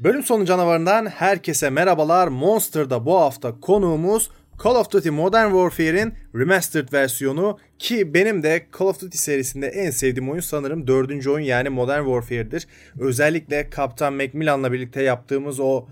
Bölüm sonu canavarından herkese merhabalar. Monster'da bu hafta konuğumuz Call of Duty Modern Warfare'in remastered versiyonu ki benim de Call of Duty serisinde en sevdiğim oyun sanırım 4. oyun yani Modern Warfare'dir. Özellikle Kaptan Macmillan'la birlikte yaptığımız o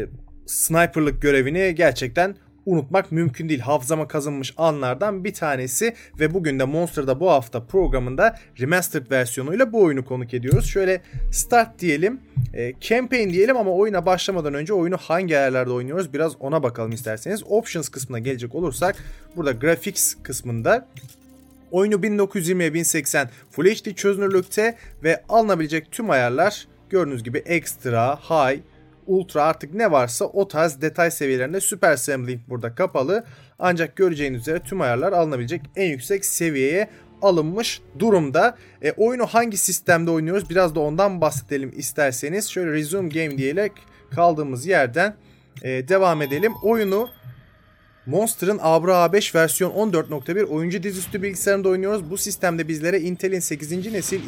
sniperlık görevini gerçekten unutmak mümkün değil. Hafızama kazınmış anlardan bir tanesi ve bugün de Monster'da bu hafta programında remastered versiyonuyla bu oyunu konuk ediyoruz. Şöyle start diyelim, campaign diyelim ama oyuna başlamadan önce oyunu hangi ayarlarda oynuyoruz biraz ona bakalım isterseniz. Options kısmına gelecek olursak burada graphics kısmında oyunu 1920x1080 Full HD çözünürlükte ve alınabilecek tüm ayarlar gördüğünüz gibi extra, high, ultra artık ne varsa o tarz detay seviyelerinde Super Sampling burada kapalı. Ancak göreceğiniz üzere tüm ayarlar alınabilecek en yüksek seviyeye alınmış durumda. Oyunu hangi sistemde oynuyoruz biraz da ondan bahsedelim isterseniz. Şöyle resume game diyerek kaldığımız yerden devam edelim. Oyunu Monster'ın Abra A5 versiyon 14.1 oyuncu dizüstü bilgisayarında oynuyoruz. Bu sistemde bizlere Intel'in 8. nesil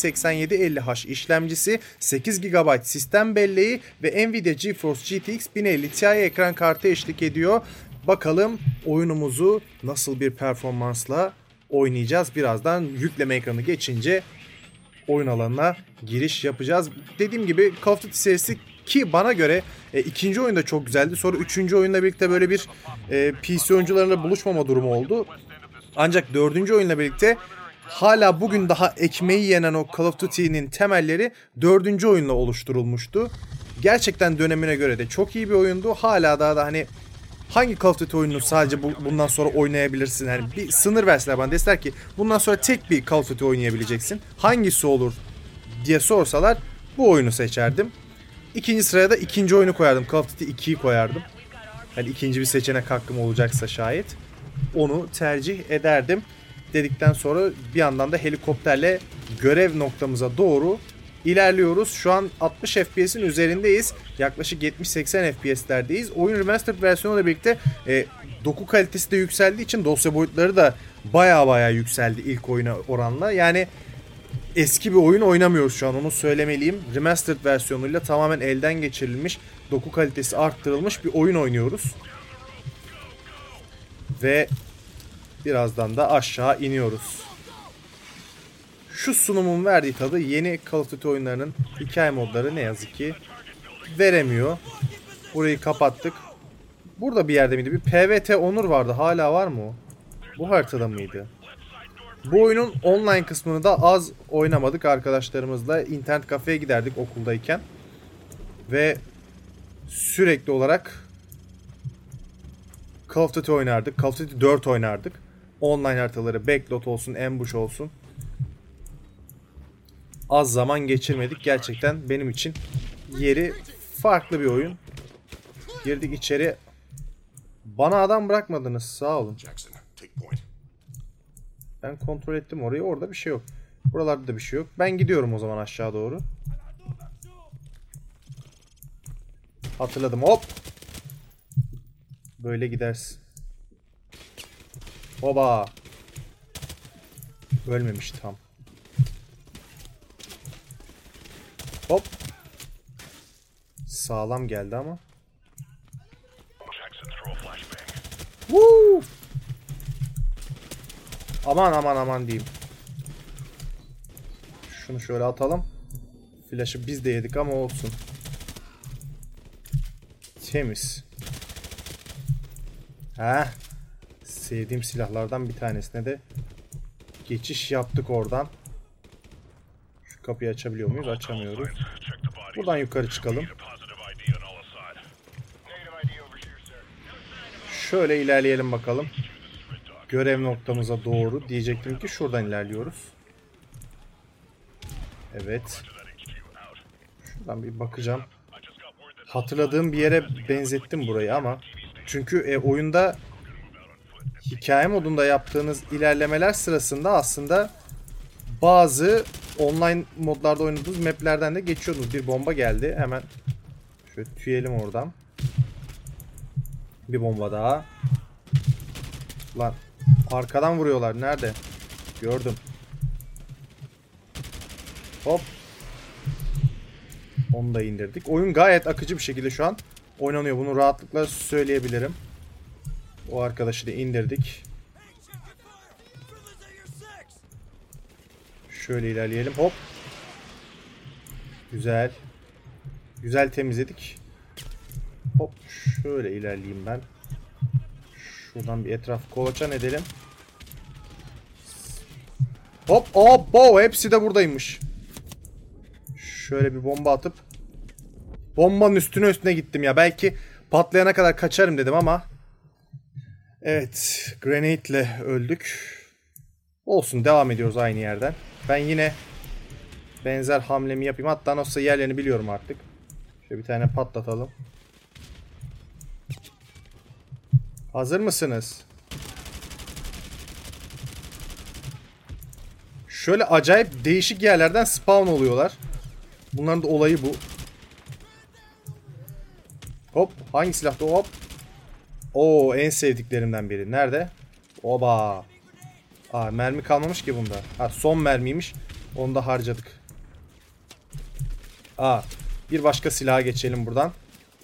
i7-8750H işlemcisi, 8 GB sistem belleği ve Nvidia GeForce GTX 1050 Ti ekran kartı eşlik ediyor. Bakalım oyunumuzu nasıl bir performansla oynayacağız. Birazdan yükleme ekranı geçince oyun alanına giriş yapacağız. Dediğim gibi Call of Duty serisi ki bana göre ikinci oyunda çok güzeldi. Sonra üçüncü oyunla birlikte böyle bir PC oyuncularıyla buluşmama durumu oldu. Ancak dördüncü oyunla birlikte hala bugün daha ekmeği yenen o Call of Duty'nin temelleri dördüncü oyunla oluşturulmuştu. Gerçekten dönemine göre de çok iyi bir oyundu. Hala daha da hani hangi Call of Duty oyununu sadece bundan sonra oynayabilirsin? Yani bir sınır verseler bana deseler ki bundan sonra tek bir Call of Duty oynayabileceksin. Hangisi olur diye sorsalar bu oyunu seçerdim. İkinci sıraya da ikinci oyunu koyardım. Call of Duty 2'yi koyardım. Yani ikinci bir seçenek hakkım olacaksa şayet. Onu tercih ederdim. Dedikten sonra bir yandan da helikopterle görev noktamıza doğru ilerliyoruz. Şu an 60 FPS'in üzerindeyiz. Yaklaşık 70-80 FPS'lerdeyiz. Oyun remastered versiyonuyla birlikte doku kalitesi de yükseldiği için dosya boyutları da baya yükseldi ilk oyuna oranla. Yani eski bir oyun oynamıyoruz şu an, onu söylemeliyim. Remastered versiyonuyla tamamen elden geçirilmiş, doku kalitesi arttırılmış bir oyun oynuyoruz. Ve birazdan da aşağı iniyoruz. Şu sunumun verdiği tadı yeni Call of Duty oyunlarının hikaye modları ne yazık ki veremiyor. Burayı kapattık. Burada bir yerde miydi? Bir PvT Onur vardı. Hala var mı o? Bu haritada mıydı? Bu oyunun online kısmını da az oynamadık arkadaşlarımızla. İnternet kafeye giderdik okuldayken. Ve sürekli olarak Call of Duty oynardık. Call of Duty 4 oynardık. Online haritaları, Backlot olsun, Ambush olsun. Az zaman geçirmedik. Gerçekten benim için yeri farklı bir oyun. Girdik içeri. Bana adam bırakmadınız. Sağ olun. Ben kontrol ettim orayı. Orada bir şey yok. Buralarda da bir şey yok. Ben gidiyorum o zaman aşağı doğru. Hatırladım. Hop. Böyle gidersin. Oba. Ölmemiş tam. Hop. Sağlam geldi ama. Woo! Aman diyeyim. Şunu şöyle atalım. Flash'ı biz de yedik ama olsun. Temiz. Sevdiğim silahlardan bir tanesine de geçiş yaptık oradan. Şu kapıyı açabiliyor muyuz? Açamıyoruz. Buradan yukarı çıkalım. Şöyle ilerleyelim bakalım. Görev noktamıza doğru. Diyecektim ki şuradan ilerliyoruz. Evet. Şuradan bir bakacağım. Hatırladığım bir yere benzettim burayı ama. Çünkü oyunda hikaye modunda yaptığınız ilerlemeler sırasında aslında bazı online modlarda oynadığınız maplerden de geçiyordunuz. Bir bomba geldi. Hemen şöyle tüyelim oradan. Bir bomba daha. Lan arkadan vuruyorlar. Nerede? Gördüm. Hop. Onu da indirdik. Oyun gayet akıcı bir şekilde şu an oynanıyor. Bunu rahatlıkla söyleyebilirim. O arkadaşı da indirdik. Şöyle ilerleyelim. Hop. Güzel. Güzel temizledik. Hop. Şöyle ilerleyeyim ben. Şuradan bir etraf kolaçan edelim. Hop. Hop. Hepsi de buradaymış. Şöyle bir bomba atıp bombanın üstüne gittim ya. Belki patlayana kadar kaçarım dedim ama evet, grenade ile öldük. Olsun, devam ediyoruz aynı yerden. Ben yine benzer hamlemi yapayım. Hatta nasılsa yerlerini biliyorum artık. Şöyle bir tane patlatalım. Hazır mısınız? Şöyle acayip değişik yerlerden spawn oluyorlar. Bunların da olayı bu. Hop. Hangi silahta? Hop. Oo, en sevdiklerimden biri. Nerede? Oba. Aa, mermi kalmamış ki bunda. Ha, son mermiymiş. Onu da harcadık. Aa, bir başka silaha geçelim buradan.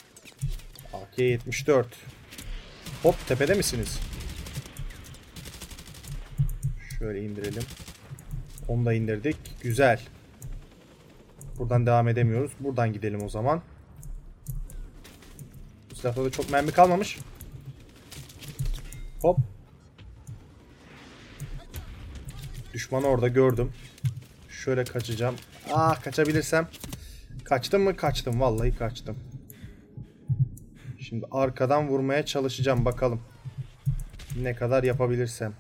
AK-74. Hop, tepede misiniz? Şöyle indirelim. Onu da indirdik. Güzel. Buradan devam edemiyoruz. Buradan gidelim o zaman. Bu silahta da çok mermi kalmamış. Hop. Düşmanı orada gördüm. Şöyle kaçacağım. Ah, kaçabilirsem. Kaçtım mı? Kaçtım. Vallahi kaçtım. Şimdi arkadan vurmaya çalışacağım. Bakalım. Ne kadar yapabilirsem.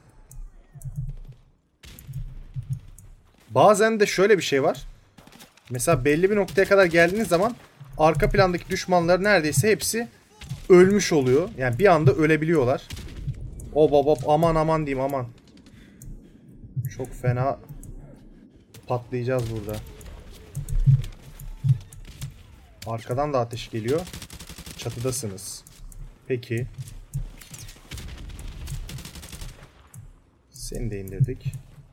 Bazen de şöyle bir şey var. Mesela belli bir noktaya kadar geldiğiniz zaman arka plandaki düşmanlar neredeyse hepsi ölmüş oluyor. Yani bir anda ölebiliyorlar. Hop, aman aman diyeyim, aman. Çok fena patlayacağız burada. Arkadan da ateş geliyor. Çatıdasınız. Peki. Seni de indirdik.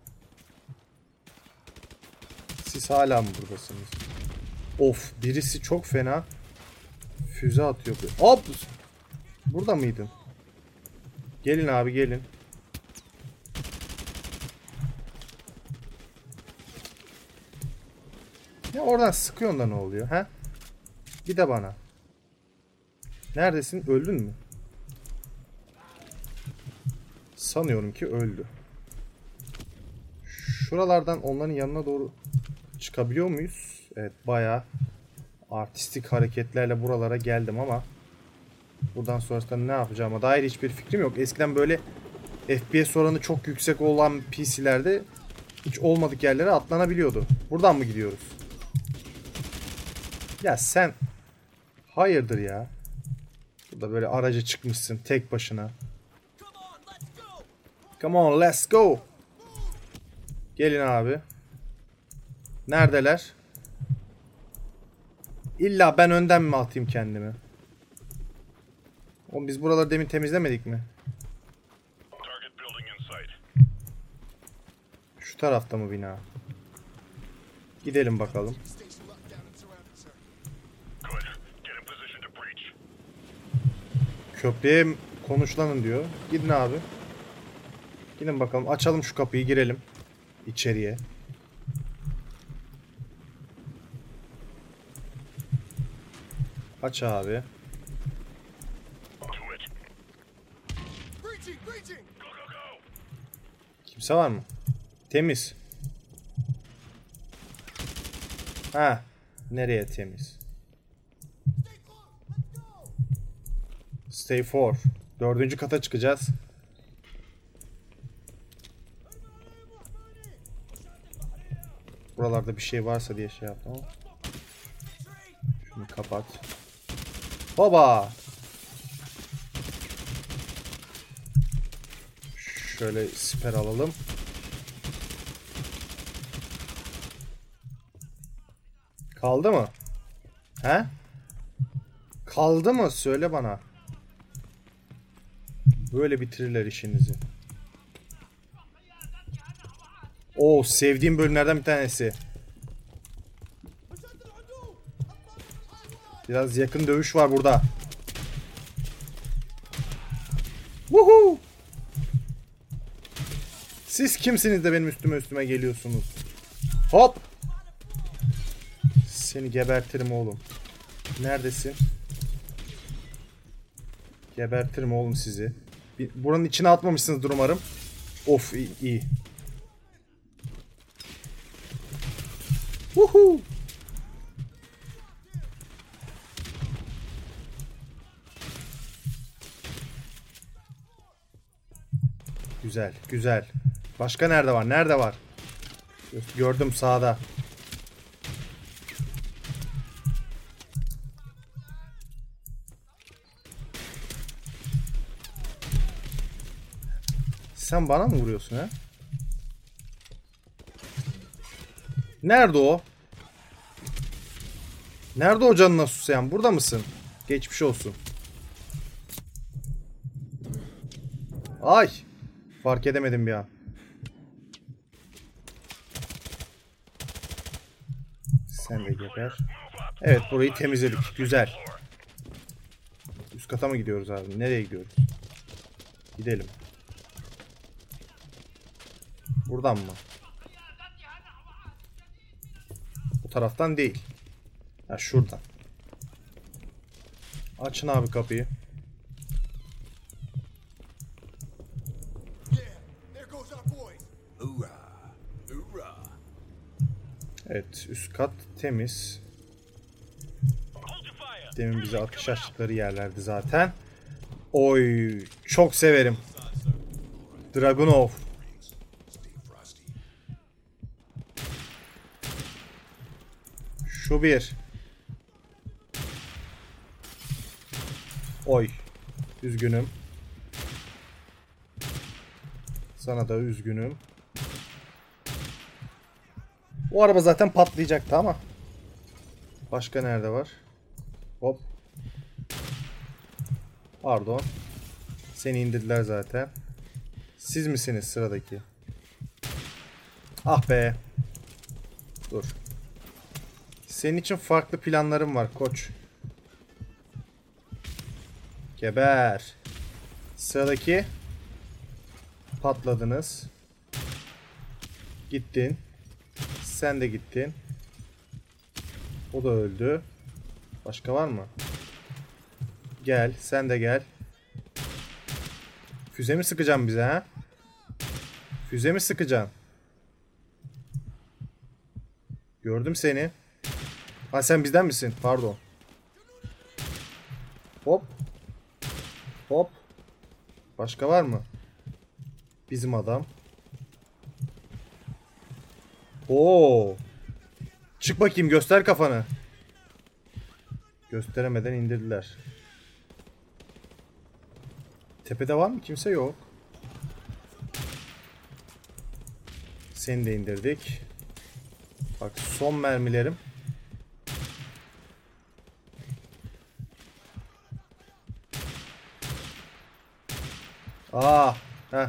Siz hala mı buradasınız? Of, birisi çok fena füze atıyor. Hop! Burada mıydın? Gelin abi, gelin. Ya oradan sıkıyorsun da ne oluyor ha? Bir de bana. Neredesin? Öldün mü? Sanıyorum ki öldü. Şuralardan onların yanına doğru çıkabiliyor muyuz? Evet, bayağı artistik hareketlerle buralara geldim ama buradan sonrasında ne yapacağıma dair hiçbir fikrim yok. Eskiden böyle FPS oranı çok yüksek olan PC'lerde hiç olmadık yerlere atlanabiliyordu. Buradan mı gidiyoruz? Ya sen hayırdır ya? Burada böyle araca çıkmışsın tek başına. Come on, let's go. Gelin abi. Neredeler? İlla ben önden mi atayım kendimi? Oğlum, biz buraları demin temizlemedik mi? Şu tarafta mı bina? Gidelim bakalım. Köprüye konuşlanın diyor. Gidin abi. Gidin bakalım. Açalım şu kapıyı, girelim içeriye. Aç abi. Kimse var mı? Temiz. Ha, nereye temiz? Stay 4. 4. kata çıkacağız. Buralarda bir şey varsa diye şey yaptım ama. Şunu kapat. Baba. Şöyle siper alalım. Kaldı mı? He? Kaldı mı? Söyle bana. Böyle bitirirler işinizi. Oo, sevdiğim bölümlerden bir tanesi. Biraz yakın dövüş var burada. Woohoo! Siz kimsiniz de benim üstüme geliyorsunuz? Hop! Seni gebertirim oğlum. Neredesin? Gebertirim oğlum sizi. Buranın içine atmamışsınızdır umarım. Of, iyi. Woohoo! Güzel, güzel. Başka nerede var? Nerede var? Gördüm sağda. Sen bana mı vuruyorsun ha? Nerede o? Nerede o canına susayan? Burada mısın? Geçmiş olsun. Ay! Fark edemedim bir an. Sen de geber. Evet, burayı temizledik. Güzel. Üst kata mı gidiyoruz abi? Nereye gidiyoruz? Gidelim. Buradan mı? Bu taraftan değil. Ha, şuradan. Açın abi kapıyı. Evet, üst kat temiz. Demin bize atış açtıkları yerlerdi zaten. Oy, çok severim. Dragunov. Şu bir. Oy. Üzgünüm. Sana da üzgünüm. O araba zaten patlayacaktı ama. Başka nerede var? Hop. Pardon. Seni indirdiler zaten. Siz misiniz sıradaki? Ah be. Dur. Senin için farklı planlarım var koç. Geber. Sıradaki. Patladınız. Gittin. Sen de gittin. O da öldü. Başka var mı? Gel. Sen de gel. Füze mi sıkacaksın bize ha? Füze mi sıkacaksın? Gördüm seni. Ha, sen bizden misin? Pardon. Hop. Hop. Başka var mı? Bizim adam. Oo. Çık bakayım, göster kafanı. Gösteremeden indirdiler. Tepede var mı? Kimse yok. Seni de indirdik. Bak, son mermilerim. Aa, heh.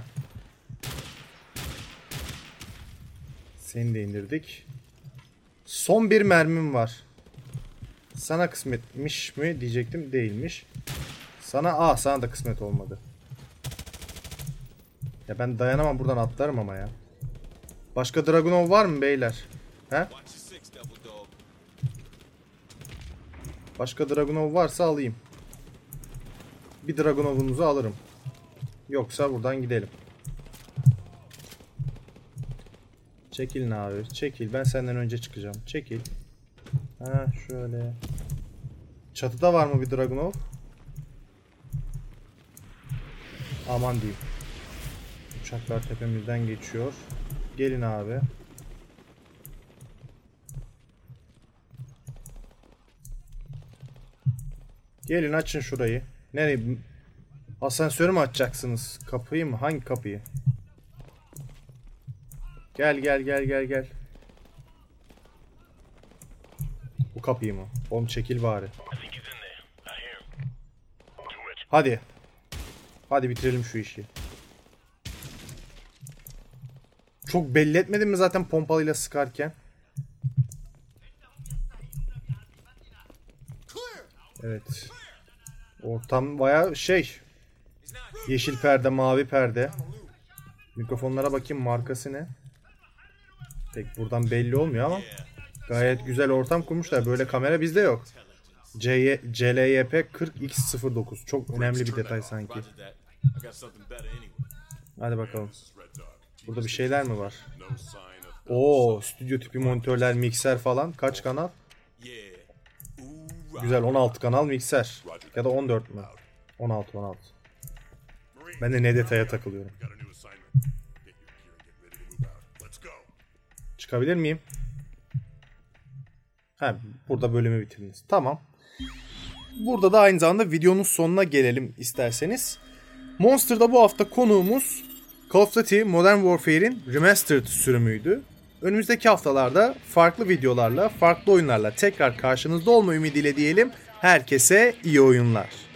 Seni de indirdik. Son bir mermim var. Sana kısmetmiş mi diyecektim, değilmiş. Sana da kısmet olmadı. Ya ben dayanamam, buradan atlarım ama ya. Başka Dragunov var mı beyler? He? Başka Dragunov varsa alayım. Bir Dragunov'unuzu alırım. Yoksa buradan gidelim. Çekilin abi. Çekil. Ben senden önce çıkacağım. Çekil. Ha, şöyle. Çatıda var mı bir Dragunov? Aman diyeyim. Uçaklar tepemizden geçiyor. Gelin abi. Gelin, açın şurayı. Nereye? Asansörü mü açacaksınız? Kapıyı mı? Hangi kapıyı? Gel gel gel gel gel. Bu kapıyı mı? Oğlum çekil bari. Hadi. Hadi bitirelim şu işi. Çok belli etmedin mi zaten pompalıyla sıkarken? Evet. Ortam bayağı şey. Yeşil perde, mavi perde. Mikrofonlara bakayım, markası ne? Pek buradan belli olmuyor ama gayet güzel ortam kurmuşlar. Böyle kamera bizde yok. CLYP 40X09. Çok önemli bir detay sanki. Hadi bakalım. Burada bir şeyler mi var? Oo, stüdyo tipi monitörler, mikser falan. Kaç kanal? Güzel, 16 kanal mikser. Ya da 14 mü? 16. Ben de ne detaya takılıyorum. Çıkabilir miyim? Ha, burada bölümü bitirdiniz. Tamam. Burada da aynı zamanda videonun sonuna gelelim isterseniz. Monster'da bu hafta konuğumuz Call of Duty Modern Warfare'in Remastered sürümüydü. Önümüzdeki haftalarda farklı videolarla, farklı oyunlarla tekrar karşınızda olma ümidiyle diyelim. Herkese iyi oyunlar.